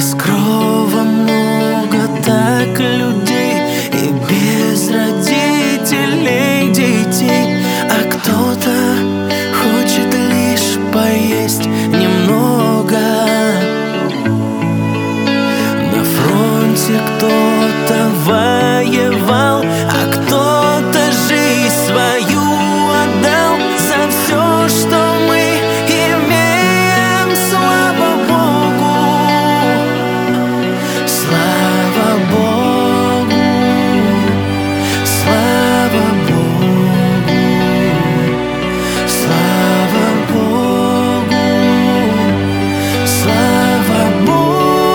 Без крова много так людей, и без родителей детей. А кто-то хочет лишь поесть немного. На фронте кто-то воевал, а кто-то жизнь свою отдал за все, что мы имеем. Слава Богу, слава Богу, слава Богу, слава Богу, слава Богу.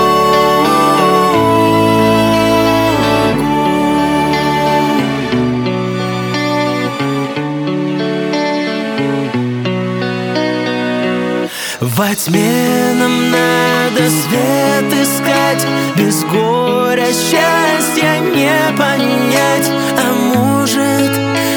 Во тьме нам надо свет искать, без горя счастья не понять. А может,